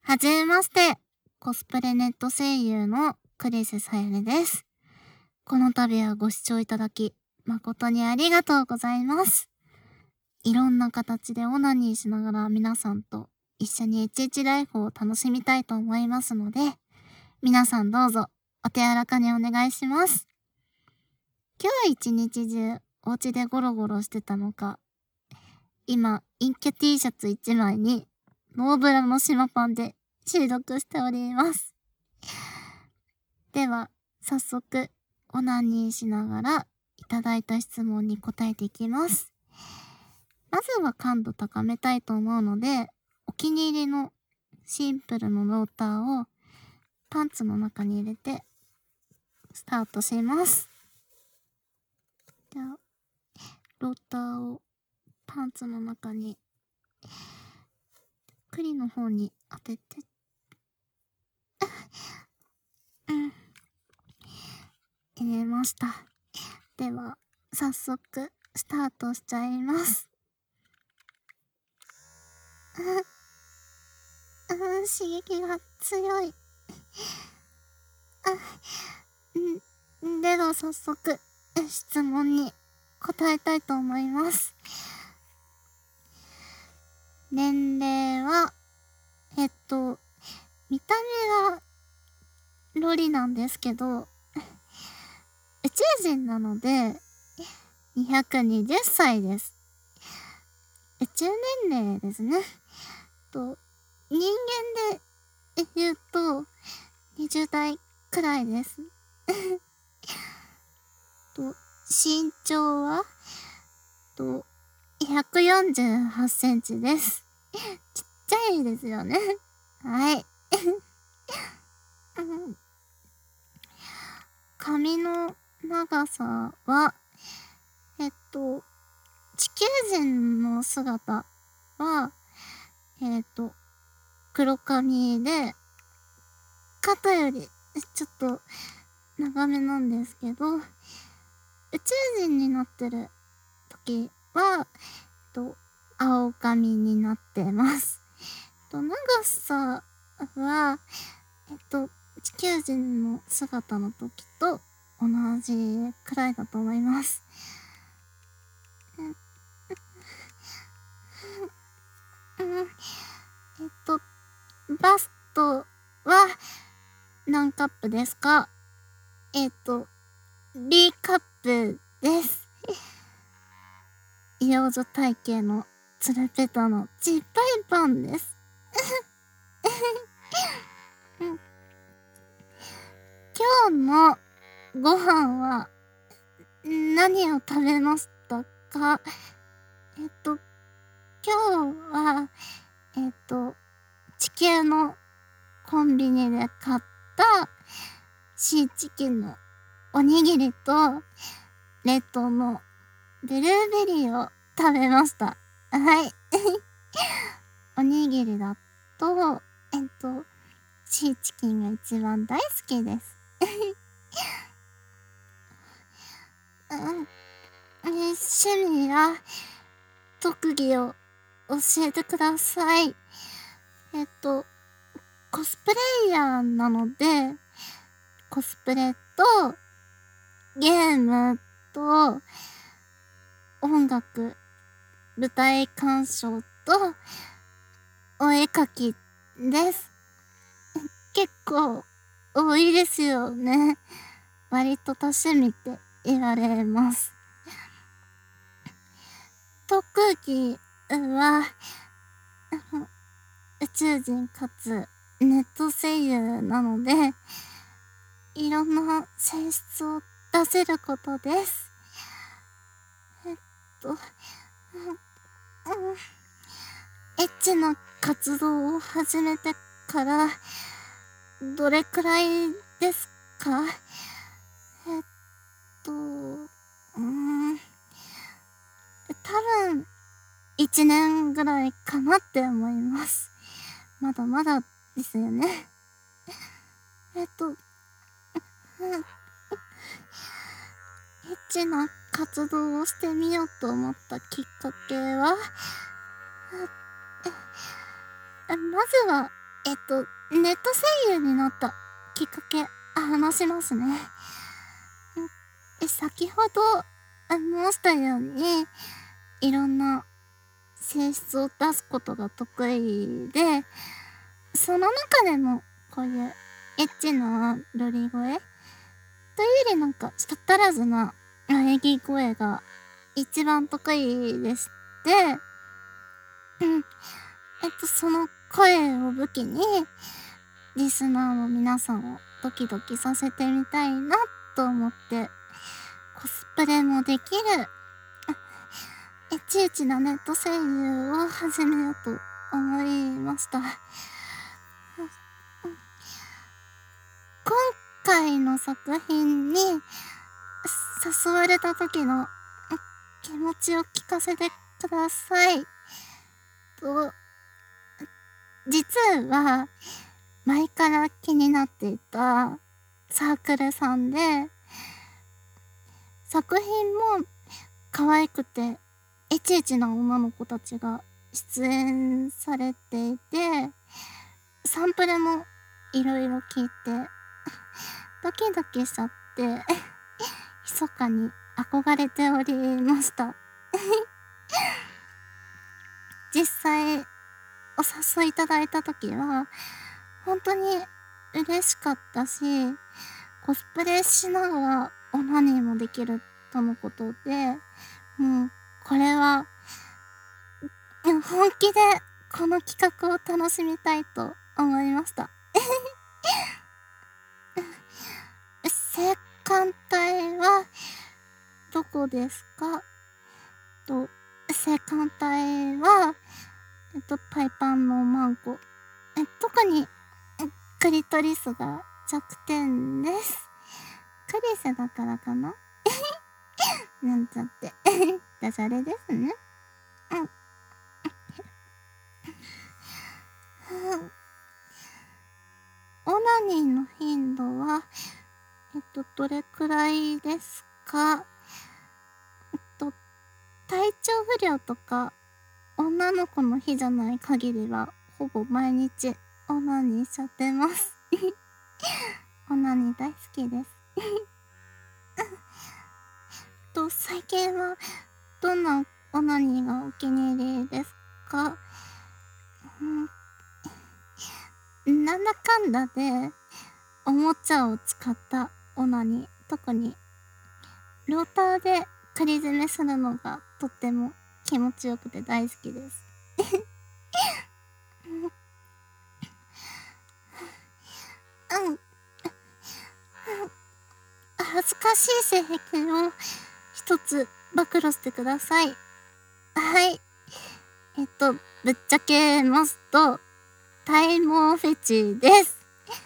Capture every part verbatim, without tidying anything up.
はじめまして。コスプレネット声優のクリスさゆりです。この度はご視聴いただき、誠にありがとうございます。いろんな形でオナニーしながら皆さんと一緒にエイチエイチライフを楽しみたいと思いますので、皆さんどうぞお手柔らかにお願いします。今日一日中お家でゴロゴロしてたのか、今、陰キャ T シャツいちまいにノーブラの島パンで収録しております。では、早速、オナニーしながらいただいた質問に答えていきます。まずは感度高めたいと思うので、お気に入りのシンプルのローターをパンツの中に入れてスタートします。じゃあ、ローターをパンツの中に栗の方に当てて、うん、入れました。では、早速スタートしちゃいます。うん、うん、刺激が強い。あ、ん、では早速質問に答えたいと思います。年齢は、えっと、見た目はロリなんですけど、宇宙人なので、にひゃくにじゅっさいです。宇宙年齢ですね。と、人間で言うと、にじゅう代くらいです。と、身長は、と、ひゃくよんじゅうはちセンチです。ちっちゃいですよね。はい。髪の長さは、えっと、地球人の姿は、えっと、黒髪で、肩よりちょっと長めなんですけど、宇宙人になってる時は、えっと、青髪になってます。と、長さは、えっと、地球人の姿の時と同じくらいだと思います。うん、えっと、バストは何カップですか？えっと、B カップです。幼女体型のつるぺたのちっぱいパンです。うん、今日のご飯は何を食べましたか？えっと、今日は、えっと、地球のコンビニで買ったシーチキンのおにぎりと冷凍のブルーベリーを食べました。はい。おにぎりだと、えっと、シーチキンが一番大好きです。うん、趣味や特技を教えてください。えっと、コスプレイヤーなので、コスプレと、ゲームと、音楽、舞台鑑賞と、お絵描きです。結構多いですよね。割と多趣味って言われます。特技は、宇宙人かつネット声優なので、いろんな性質を出せることです。えっと、うん、エッチな活動を始めてからどれくらいですか？えっと、うーん、多分いちねんぐらいかなって思います。まだまだですよね。えっと、エッチな活動をしてみようと思ったきっかけは、まずはえっと、ネット声優になったきっかけ、話しますね。え、先ほど申したように、いろんな性質を出すことが得意で、その中でもこういうエッチなロリ声というよりなんか舌足らずな喘ぎ声が一番得意でして、うん。えっと、その声を武器に、リスナーの皆さんをドキドキさせてみたいなと思って、コスプレもできる、エチエチなネット声優を始めようと思いました。今回の作品に誘われた時の気持ちを聞かせてください。と、実は前から気になっていたサークルさんで、作品も可愛くてエチエチな女の子たちが出演されていて、サンプルもいろいろ聞いてドキドキしちゃって密かに憧れておりました実際お誘いいただいた時は本当に嬉しかったし、コスプレしながらオナニーもできるとのことで、もうこれは本気でこの企画を楽しみたいと思いました性感帯はどこですかと、性感帯はえっとパイパンのマンコ、え特にクリトリスが弱点です。クリスだからかななんちゃってダジャレですね。うんオナニーの頻度はえっとどれくらいですか？えっと体調不良とか女の子の日じゃない限りはほぼ毎日オナニーしちゃってますオナニー大好きですと、最近はどんなオナニーがお気に入りですか？うん、なんだかんだでおもちゃを使ったオナニー、特にローターで仮詰めするのがとっても気持ちよくて大好きですうん。恥ずかしい性癖を一つ暴露してください。はい。えっと、ぶっちゃけますと、体毛フェチです。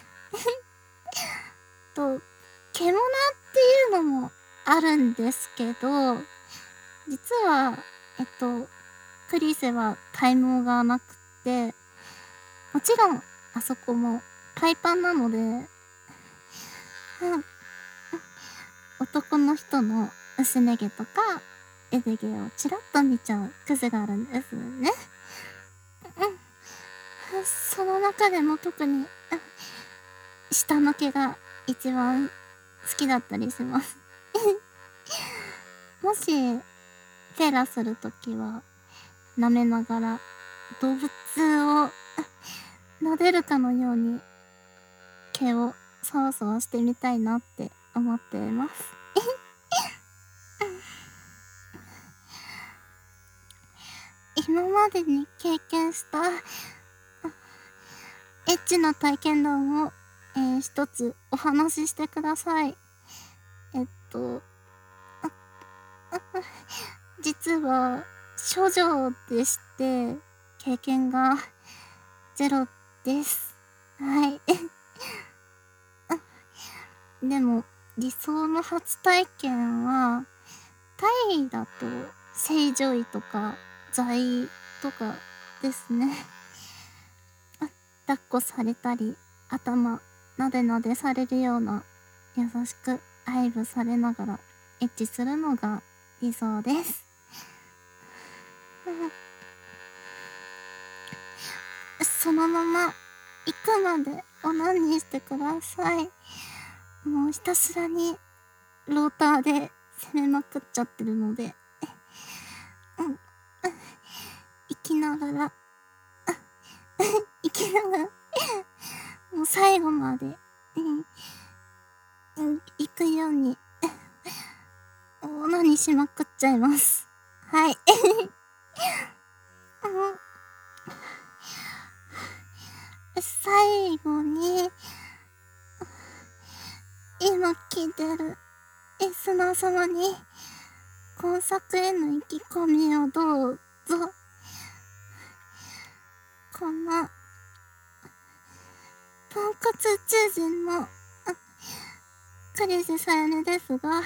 と、獣っていうのもあるんですけど、実は、えっと、クリセは体毛がなくて、もちろん、あそこもパイパンなので、うん、男の人の薄ネ毛とか、エデ毛をチラッと見ちゃう癖があるんですね。うん。その中でも特に、下の毛が一番好きだったりしますもし、フェラするときは、舐めながら動物を撫でるかのように毛をそわそわしてみたいなって思っています今までに経験したエッチな体験談を、えー、一つお話ししてください。えっと実は処女でして経験がゼロです。はいでも理想の初体験はタイだと正常位とか座位とかですね抱っこされたり頭なでなでされるような優しく愛撫されながらエッチするのが理想ですそのまま行くまでオナニーしてください。もうひたすらにローターで攻めまくっちゃってるので、うん、行きながら、行きながら、もう最後まで、うん、行くように、オナニーしまくっちゃいます。はい。最後に、今聞いてるリスナー様に、今作への意気込みをどうぞ。この、ポンコツ宇宙人の、クリスさやねですが、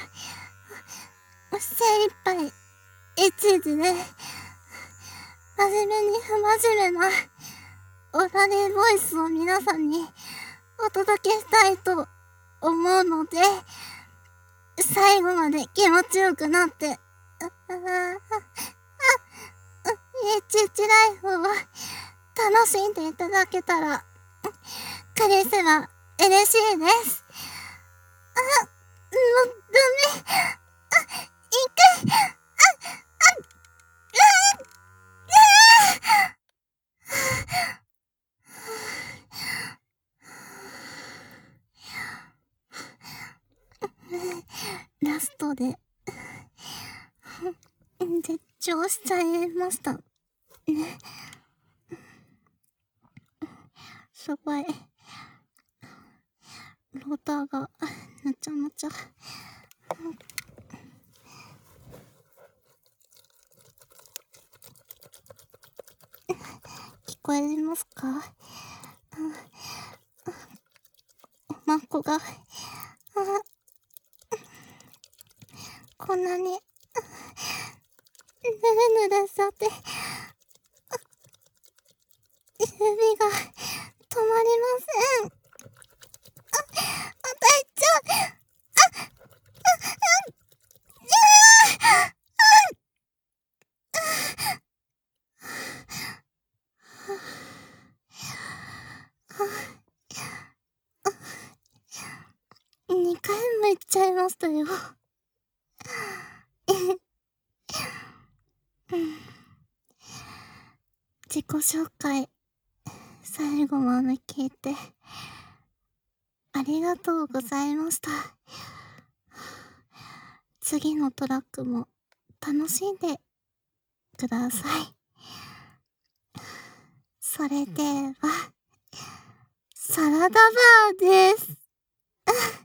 精一杯、一時で、真面目に不真面目な、オラレーボイスを皆さんにお届けしたいと思うので、最後まで気持ちよくなって、あ、あ、あ、いちいちライフを楽しんでいただけたら、クリスは嬉しいです。あ、もう、ダメ。あ、一回、あ、あ、ラストで、絶頂しちゃいました。ね。すごい。ローターが、むちゃむちゃ。聞こえますか？おまんこが、こんなに、ぬるぬるしちゃって、指が止まりません。あ、あ、大丈夫。あ、あ、あ、あ、にかいも行っちゃいましたよ。自己紹介、最後まで聞いて、ありがとうございました。次のトラックも楽しんでください。それでは、サラダバーです。